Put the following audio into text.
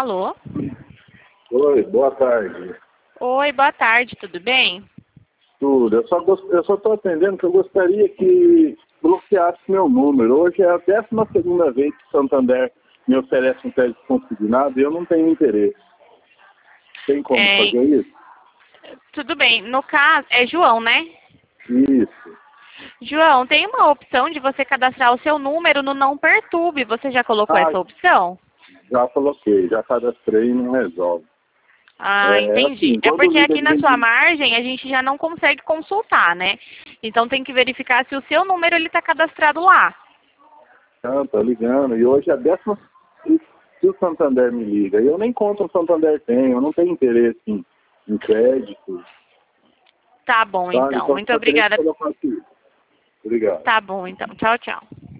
Alô? Oi, boa tarde. Oi, boa tarde, tudo bem? Tudo. Eu só estou atendendo que eu gostaria que bloqueasse meu número. Hoje é a 12ª vez que o Santander me oferece um crédito consignado e eu não tenho interesse. Tem como fazer isso? Tudo bem. No caso, é João, né? Isso. João, tem uma opção de você cadastrar o seu número no Não Perturbe. Você já colocou essa opção? Já coloquei, já cadastrei e não resolve. Entendi. Assim, É quando porque liga aqui de na vez sua em margem a gente já não consegue consultar, né? Então tem que verificar se o seu número ele está cadastrado lá. quando tô ligando. E hoje é a 10ª vez que o Santander me liga. E eu nem conto o Santander tem, eu não tenho interesse em crédito. Tá bom, Tá? então. Então Muito só teria que obrigada. colocar aqui. Obrigado. Tá bom, então. Tchau, tchau.